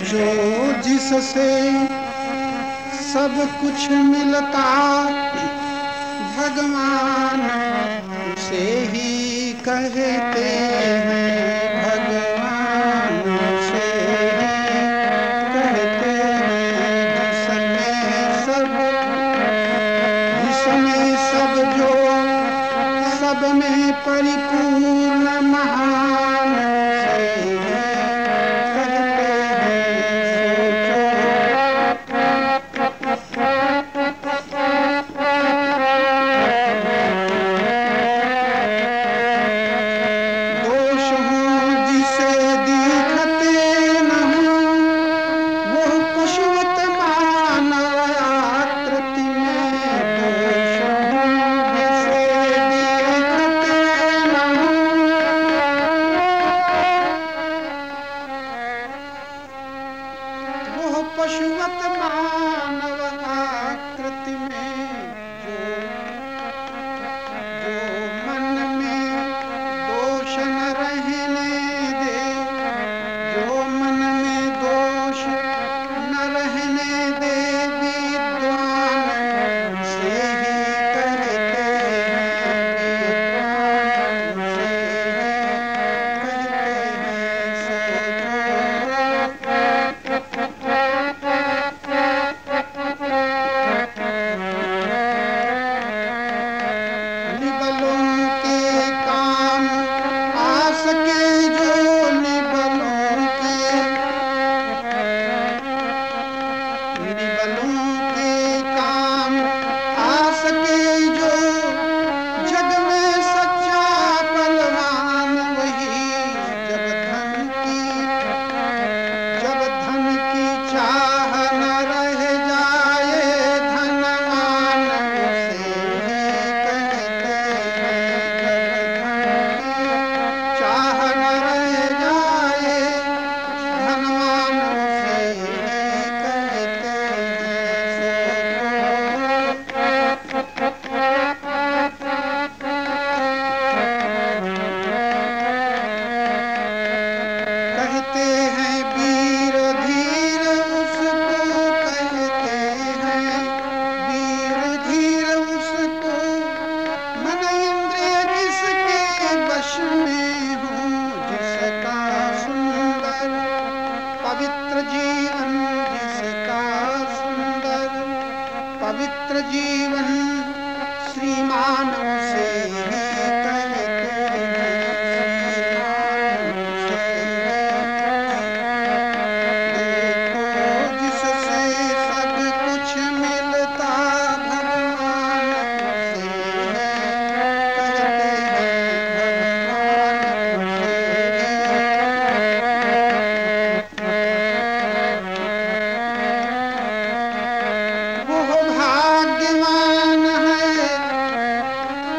जो जिससे सब कुछ मिलता भगवान उसे ही कहते हैं। भगवान उसे ही कहते हैं। जिसमें सब जो सब में परिपूर्ण महान उसे ही कहते पशुवत मानव आकृति में जो मन में दोष न रहने दे, जो मन में दोष न रहने दे, विद्वान से ही कहते हैं। विद्वान से पवित्र जीवन श्रीमान उसे ही कहते हैं। देखो जिससे सब कुछ मिलता भगवान उसे ही कहते हैं। भगवान उसे ही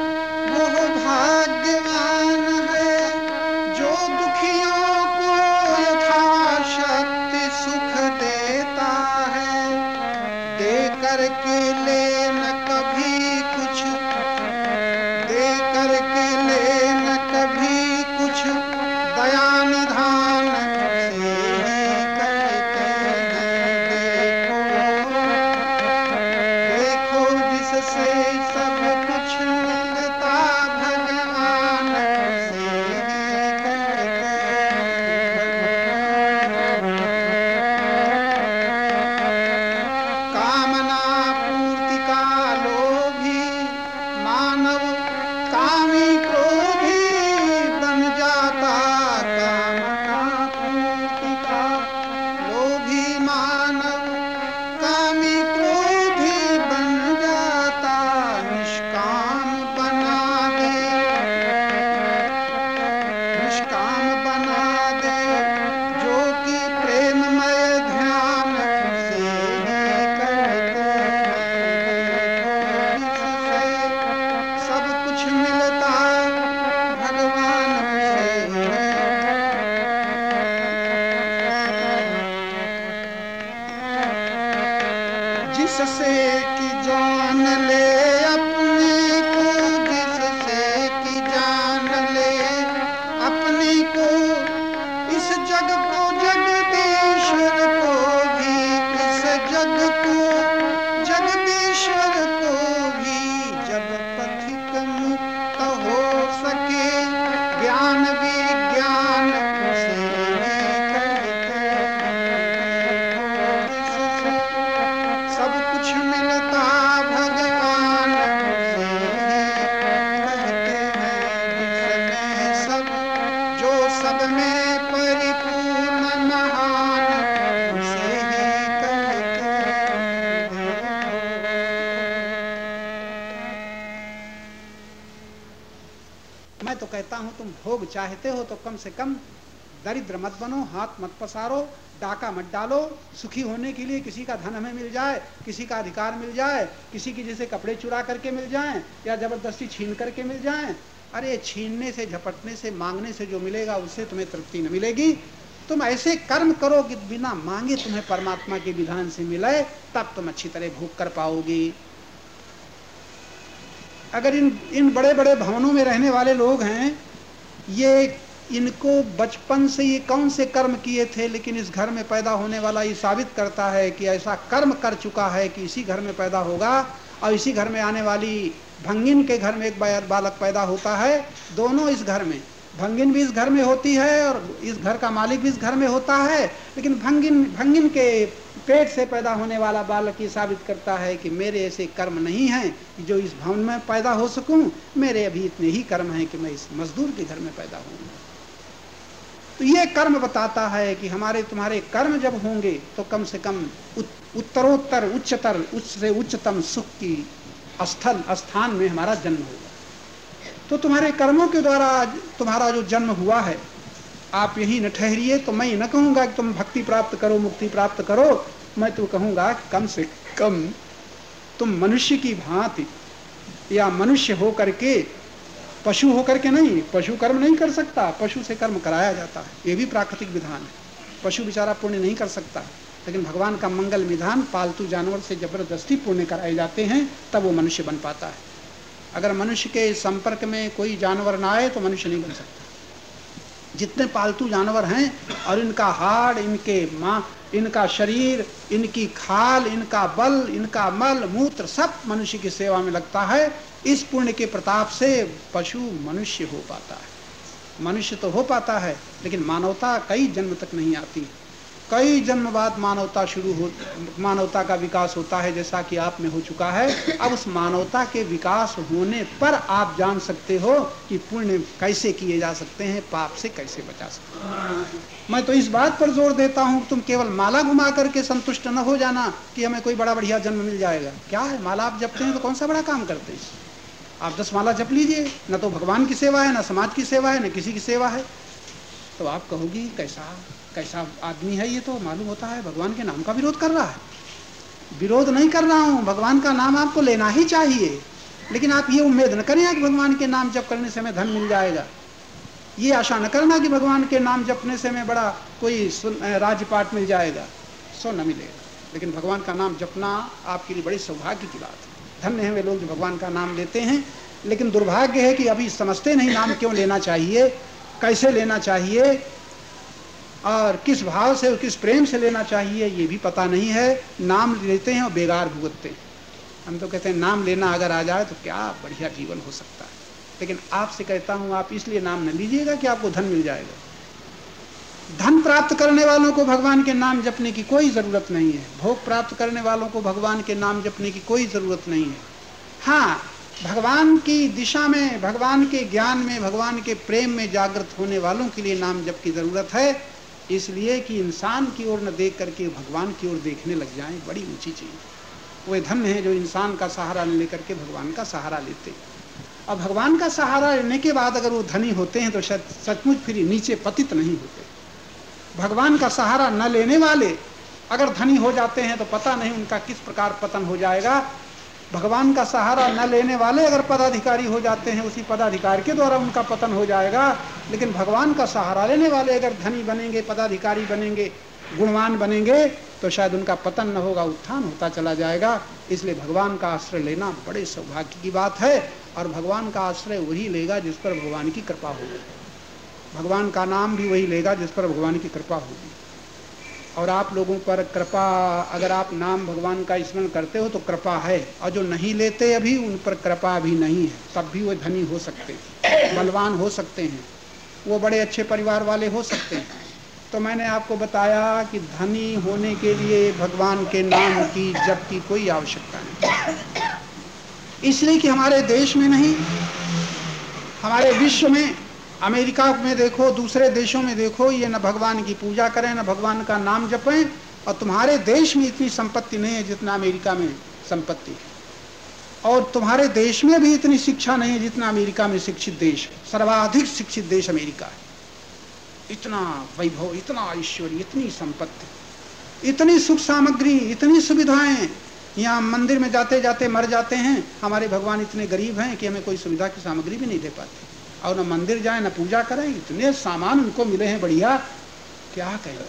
मैं तो कहता हूं तुम भोग चाहते हो तो कम से कम दरिद्र मत बनो, हाथ मत पसारो, डाका मत डालो। सुखी होने के लिए किसी का धन हमें मिल जाए, किसी का अधिकार मिल जाए, किसी की जैसे कपड़े चुरा करके मिल जाएं या जबरदस्ती छीन करके मिल जाएं, अरे छीनने से, झपटने से, मांगने से जो मिलेगा उससे तुम्हें तृप्ति न मिलेगी। तुम ऐसे कर्म करो कि बिना मांगे तुम्हें परमात्मा के विधान से मिले, तब तुम अच्छी तरह भोग कर पाओगी। अगर इन बड़े बड़े भवनों में रहने वाले लोग हैं, ये इनको बचपन से ये कौन से कर्म किए थे, लेकिन इस घर में पैदा होने वाला ये साबित करता है कि ऐसा कर्म कर चुका है कि इसी घर में पैदा होगा। और इसी घर में आने वाली भंगिन के घर में एक बालक पैदा होता है। दोनों इस घर में, भंगिन भी इस घर में होती है और इस घर का मालिक भी इस घर में होता है, लेकिन भंगिन के पेट से पैदा होने वाला बालक ये साबित करता है कि मेरे ऐसे कर्म नहीं हैं कि जो इस भवन में पैदा हो सकूं, मेरे अभी इतने ही कर्म हैं कि मैं इस मजदूर के घर में पैदा हूँ। तो ये कर्म बताता है कि हमारे तुम्हारे कर्म जब होंगे तो कम से कम उत्तरोत्तर, उच्चतर, उच्च से उच्चतम सुख की स्थान में हमारा जन्म होगा। तो तुम्हारे कर्मों के द्वारा तुम्हारा जो जन्म हुआ है, आप यही न ठहरिए। तो मैं न कहूँगा कि तुम भक्ति प्राप्त करो, मुक्ति प्राप्त करो, मैं तो कहूँगा कि कम से कम तुम मनुष्य की भांति या मनुष्य हो करके, पशु होकर के नहीं, पशु कर्म नहीं कर सकता, पशु से कर्म कराया जाता है, ये भी प्राकृतिक विधान है। पशु बेचारा पुण्य नहीं कर सकता, लेकिन भगवान का मंगल विधान पालतू जानवर से जबरदस्ती पुण्य कराए जाते हैं, तब वो मनुष्य बन पाता है। अगर मनुष्य के संपर्क में कोई जानवर ना आए तो मनुष्य नहीं बन सकता। जितने पालतू जानवर हैं और इनका हाड़, इनका शरीर, इनकी खाल, इनका बल, इनका मल मूत्र सब मनुष्य की सेवा में लगता है। इस पुण्य के प्रताप से पशु मनुष्य हो पाता है। मनुष्य तो हो पाता है, लेकिन मानवता कई जन्म तक नहीं आती। कई जन्म बाद मानवता का विकास होता है, जैसा कि आप में हो चुका है। अब उस मानवता के विकास होने पर आप जान सकते हो कि पुण्य कैसे किए जा सकते हैं, पाप से कैसे बचा सकते हैं। मैं तो इस बात पर जोर देता हूँ, तुम केवल माला घुमा करके संतुष्ट न हो जाना कि हमें कोई बड़ा बढ़िया जन्म मिल जाएगा। क्या है, माला आप जपते हैं तो कौन सा बड़ा काम करते हैं? आप 10 माला जप लीजिए, न तो भगवान की सेवा है, न समाज की सेवा है, न किसी की सेवा है। तो आप कहोगी कैसा आदमी है ये, तो मालूम होता है भगवान के नाम का विरोध कर रहा है। विरोध नहीं कर रहा हूँ, भगवान का नाम आपको लेना ही चाहिए, लेकिन आप ये उम्मीद न करें कि भगवान के नाम जप करने से हमें धन मिल जाएगा। ये आशा न करना कि भगवान के नाम जपने से हमें बड़ा कोई राज्यपाट मिल जाएगा, सो न मिलेगा। लेकिन भगवान का नाम जपना आपके लिए बड़ी सौभाग्य की बात है। धन्य है वे लोग जो भगवान का नाम लेते हैं, लेकिन दुर्भाग्य है कि अभी समझते नहीं नाम क्यों लेना चाहिए, कैसे लेना चाहिए और किस भाव से और किस प्रेम से लेना चाहिए, ये भी पता नहीं है। नाम लेते हैं और बेगार भुगतते हैं। हम तो कहते हैं नाम लेना अगर आ जाए तो क्या बढ़िया जीवन हो सकता है। लेकिन आपसे कहता हूँ, आप इसलिए नाम न लीजिएगा कि आपको धन मिल जाएगा। धन प्राप्त करने वालों को भगवान के नाम जपने की कोई ज़रूरत नहीं है। भोग प्राप्त करने वालों को भगवान के नाम जपने की कोई ज़रूरत नहीं है। हाँ, भगवान की दिशा में, भगवान के ज्ञान में, भगवान के प्रेम में जागृत होने वालों के लिए नाम जप की ज़रूरत है, इसलिए कि इंसान की ओर न देख करके भगवान की ओर देखने लग जाएं। बड़ी ऊंची चीज़। वे धन्य हैं जो इंसान का सहारा लेकर के भगवान का सहारा लेते हैं। और भगवान का सहारा लेने के बाद अगर वो धनी होते हैं तो शायद सचमुच फिर नीचे पतित नहीं होते। भगवान का सहारा न लेने वाले अगर धनी हो जाते हैं तो पता नहीं उनका किस प्रकार पतन हो जाएगा। भगवान का सहारा न लेने वाले अगर पदाधिकारी हो जाते हैं, उसी पदाधिकारी के द्वारा उनका पतन हो जाएगा। लेकिन भगवान का सहारा लेने वाले अगर धनी बनेंगे, पदाधिकारी बनेंगे, गुणवान बनेंगे, तो शायद उनका पतन न होगा, उत्थान होता चला जाएगा। इसलिए भगवान का आश्रय लेना बड़े सौभाग्य की बात है। और भगवान का आश्रय वही लेगा जिस पर भगवान की कृपा होगी। भगवान का नाम भी वही लेगा जिस पर भगवान की कृपा होगी। और आप लोगों पर कृपा, अगर आप नाम भगवान का स्मरण करते हो तो कृपा है, और जो नहीं लेते अभी उन पर कृपा भी नहीं है, तब भी वो धनी हो सकते हैं, बलवान हो सकते हैं, वो बड़े अच्छे परिवार वाले हो सकते हैं। तो मैंने आपको बताया कि धनी होने के लिए भगवान के नाम की जप की कोई आवश्यकता नहीं। इसलिए कि हमारे देश में नहीं, हमारे विश्व में, अमेरिका में देखो, दूसरे देशों में देखो, ये न भगवान की पूजा करें, न भगवान का नाम जपें। और तुम्हारे देश में इतनी संपत्ति नहीं है जितना अमेरिका में संपत्ति है। और तुम्हारे देश में भी इतनी शिक्षा नहीं है जितना अमेरिका में शिक्षित देश है। सर्वाधिक शिक्षित देश अमेरिका है। इतना वैभव, इतना ऐश्वर्य, इतनी संपत्ति, इतनी सुख सामग्री, इतनी सुविधाएं। यहाँ मंदिर में जाते जाते मर जाते हैं। हमारे भगवान इतने गरीब हैं कि हमें कोई सुविधा की सामग्री भी नहीं दे पाते, और न मंदिर जाएं न पूजा करें। इतने सामान उनको मिले हैं बढ़िया, क्या कहें।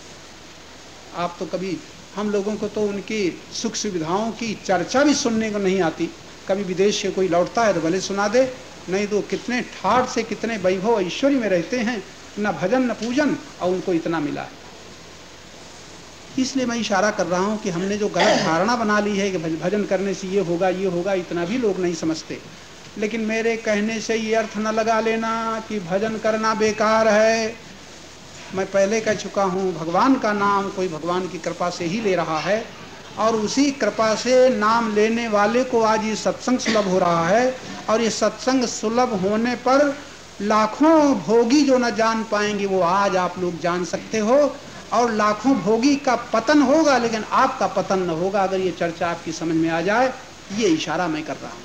आप तो कभी, हम लोगों को तो उनकी सुख सुविधाओं की चर्चा भी सुनने को नहीं आती। कभी विदेश से कोई लौटता है तो भले सुना दे, नहीं तो कितने ठाठ से, कितने वैभव ऐश्वर्य में रहते हैं, न भजन न पूजन, और उनको इतना मिला है। इसलिए मैं इशारा कर रहा हूं कि हमने जो गलत धारणा बना ली है कि भजन करने से ये होगा ये होगा, इतना भी लोग नहीं समझते। लेकिन मेरे कहने से ये अर्थ न लगा लेना कि भजन करना बेकार है। मैं पहले कह चुका हूँ, भगवान का नाम कोई भगवान की कृपा से ही ले रहा है, और उसी कृपा से नाम लेने वाले को आज ये सत्संग सुलभ हो रहा है। और ये सत्संग सुलभ होने पर लाखों भोगी जो न जान पाएंगे वो आज आप लोग जान सकते हो, और लाखों भोगी का पतन होगा लेकिन आपका पतन न होगा, अगर ये चर्चा आपकी समझ में आ जाए। ये इशारा मैं कर रहा हूँ,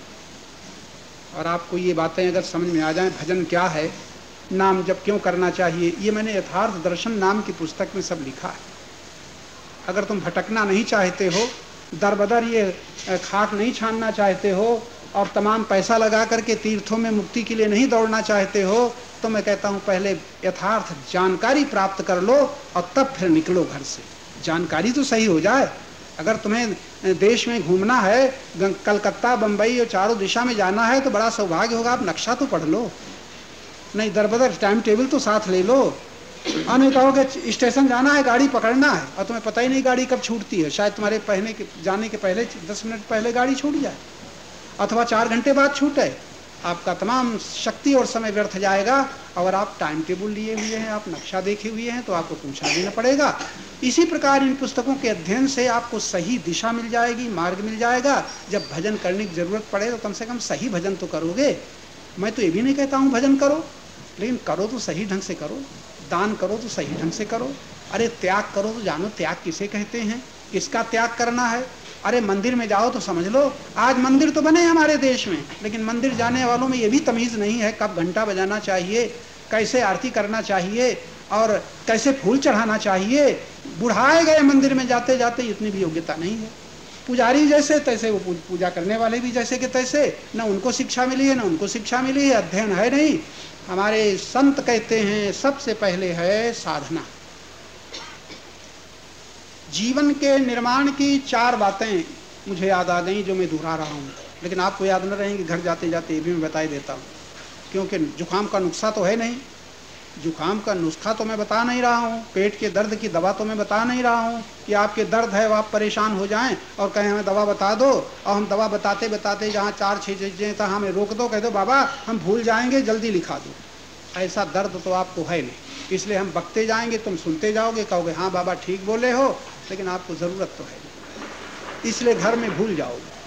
और आपको ये बातें अगर समझ में आ जाए, भजन क्या है, नाम जब क्यों करना चाहिए, ये मैंने यथार्थ दर्शन नाम की पुस्तक में सब लिखा है। अगर तुम भटकना नहीं चाहते हो, दर बदर ये खाक नहीं छानना चाहते हो, और तमाम पैसा लगा करके तीर्थों में मुक्ति के लिए नहीं दौड़ना चाहते हो, तो मैं कहता हूँ पहले यथार्थ जानकारी प्राप्त कर लो और तब फिर निकलो घर से। जानकारी तो सही हो जाए। अगर तुम्हें देश में घूमना है, कलकत्ता बम्बई और चारों दिशा में जाना है, तो बड़ा सौभाग्य होगा, आप नक्शा तो पढ़ लो, नहीं दर बदर टाइम टेबल तो साथ ले लो। और नहीं कहोगे स्टेशन जाना है, गाड़ी पकड़ना है, और तुम्हें पता ही नहीं गाड़ी कब छूटती है। शायद तुम्हारे जाने के पहले 10 मिनट पहले गाड़ी छूट जाए, अथवा 4 घंटे बाद छूटे। आपका तमाम शक्ति और समय व्यर्थ जाएगा। अगर आप टाइम टेबल लिए हुए हैं, आप नक्शा देखे हुए हैं, तो आपको पूछना भी न पड़ेगा। इसी प्रकार इन पुस्तकों के अध्ययन से आपको सही दिशा मिल जाएगी, मार्ग मिल जाएगा। जब भजन करने की जरूरत पड़े तो कम से कम सही भजन तो करोगे। मैं तो ये भी नहीं कहता हूँ भजन करो, लेकिन करो तो सही ढंग से करो। दान करो तो सही ढंग से करो। अरे त्याग करो तो जानो त्याग किसे कहते हैं, किसका त्याग करना है। अरे मंदिर में जाओ तो समझ लो। आज मंदिर तो बने हमारे देश में, लेकिन मंदिर जाने वालों में ये भी तमीज़ नहीं है कब घंटा बजाना चाहिए, कैसे आरती करना चाहिए, और कैसे फूल चढ़ाना चाहिए। बुढ़ाए गए मंदिर में जाते जाते, इतनी भी योग्यता नहीं है। पुजारी जैसे तैसे, वो पूजा करने वाले भी जैसे कि तैसे, न उनको शिक्षा मिली है न उनको शिक्षा मिली है, अध्ययन है नहीं। हमारे संत कहते हैं सबसे पहले है साधना। जीवन के निर्माण की 4 बातें मुझे याद आ गई जो मैं दोहरा रहा हूँ, लेकिन आपको याद न रहेंगे, घर जाते जाते ये भी मैं बता ही देता हूँ। क्योंकि जुकाम का नुस्खा तो है नहीं, जुकाम का नुस्खा तो मैं बता नहीं रहा हूँ, पेट के दर्द की दवा तो मैं बता नहीं रहा हूँ कि आपके दर्द है वो आप परेशान हो जाएं और कहें हमें दवा बता दो, और हम दवा बताते बताते जहाँ 4-6 चीज़ें था हमें रोक दो, कह दो बाबा हम भूल जाएंगे, जल्दी लिखा दो। ऐसा दर्द तो आपको है नहीं, इसलिए हम बकते जाएंगे, तुम सुनते जाओगे, कहोगे हाँ बाबा ठीक बोले हो, लेकिन आपको ज़रूरत तो है नहीं, इसलिए घर में भूल जाओगे।